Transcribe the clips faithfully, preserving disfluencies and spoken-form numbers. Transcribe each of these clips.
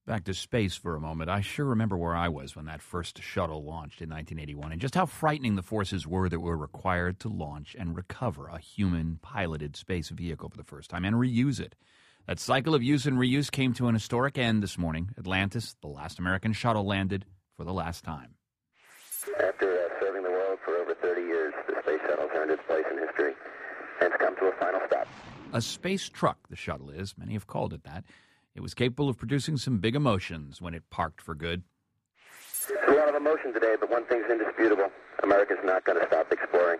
Back to space for a moment. I sure remember where I was when that first shuttle launched in nineteen eighty-one, and just how frightening the forces were that were required to launch and recover a human-piloted space vehicle for the first time and reuse it. That cycle of use and reuse came to an historic end this morning. Atlantis, the last American shuttle, landed for the last time. After uh, serving the world for over thirty years, the space shuttle earned its place in history and it's come to a final stop. A space truck, the shuttle is. Many have called it that. It was capable of producing some big emotions when it parked for good. There's a lot of emotion today, but one thing's indisputable. America's not going to stop exploring.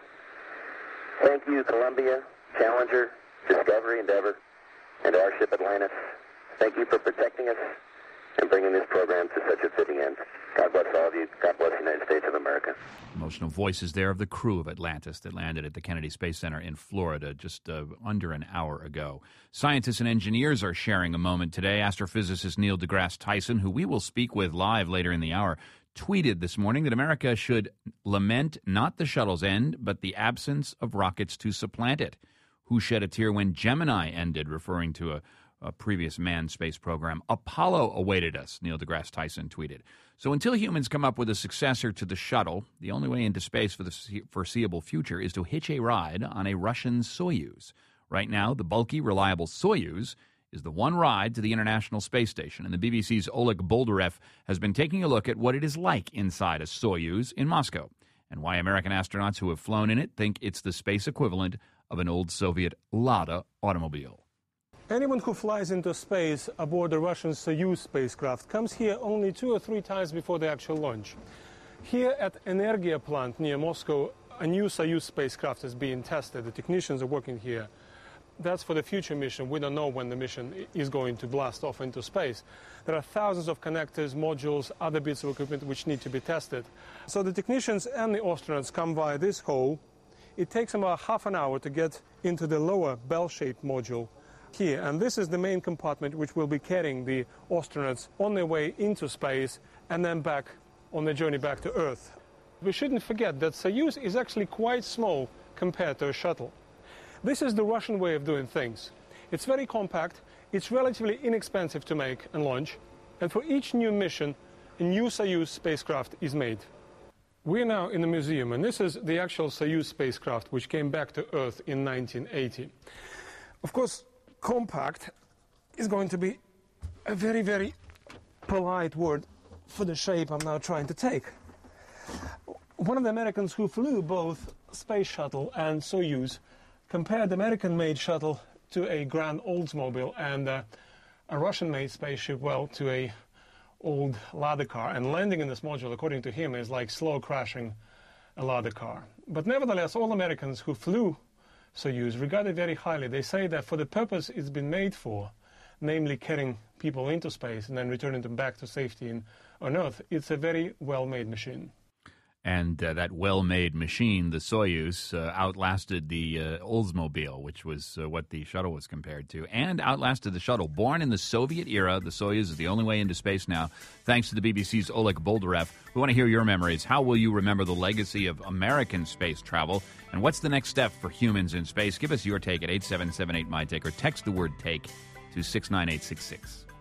Thank you, Columbia, Challenger, Discovery, Endeavour, and our ship Atlantis. Thank you for protecting us and bringing this program to such a fitting end. God bless all of you. God bless the United States of America. Emotional voices there of the crew of Atlantis that landed at the Kennedy Space Center in Florida just uh, under an hour ago. Scientists and engineers are sharing a moment today. Astrophysicist Neil deGrasse Tyson, who we will speak with live later in the hour, tweeted this morning that America should lament not the shuttle's end, but the absence of rockets to supplant it. Who shed a tear when Gemini ended, referring to a a previous manned space program. Apollo awaited us, Neil deGrasse Tyson tweeted. So until humans come up with a successor to the shuttle, the only way into space for the foreseeable future is to hitch a ride on a Russian Soyuz. Right now, the bulky, reliable Soyuz is the one ride to the International Space Station, and the B B C's Oleg Boldarev has been taking a look at what it is like inside a Soyuz in Moscow, and why American astronauts who have flown in it think it's the space equivalent of an old Soviet Lada automobile. Anyone who flies into space aboard the Russian Soyuz spacecraft comes here only two or three times before the actual launch. Here at Energia plant near Moscow, a new Soyuz spacecraft is being tested. The technicians are working here. That's for the future mission. We don't know when the mission is going to blast off into space. There are thousands of connectors, modules, other bits of equipment which need to be tested. So the technicians and the astronauts come via this hole. It takes them about half an hour to get into the lower bell-shaped module here, and this is the main compartment which will be carrying the astronauts on their way into space and then back on their journey back to Earth. We shouldn't forget that Soyuz is actually quite small compared to a shuttle. This is the Russian way of doing things. It's very compact, it's relatively inexpensive to make and launch, and for each new mission, a new Soyuz spacecraft is made. We're now in the museum, and this is the actual Soyuz spacecraft which came back to Earth in nineteen eighty. Of course, compact is going to be a very, very polite word for the shape I'm now trying to take. One of the Americans who flew both Space Shuttle and Soyuz compared the American-made shuttle to a Grand Oldsmobile and uh, a Russian-made spaceship, well, to a old Lada car. And landing in this module, according to him, is like slow crashing a Lada car. But nevertheless, all Americans who flew Soyuz regard it very highly. They say that for the purpose it's been made for, namely carrying people into space and then returning them back to safety in, on Earth, it's a very well-made machine. And uh, that well-made machine, the Soyuz, uh, outlasted the uh, Oldsmobile, which was uh, what the shuttle was compared to, and outlasted the shuttle. Born in the Soviet era, the Soyuz is the only way into space now, thanks to the B B C's Oleg Boldarev. We want to hear your memories. How will you remember the legacy of American space travel? And what's the next step for humans in space? Give us your take at eight seven seven eight, M Y T A K E, or text the word TAKE to six nine eight six six.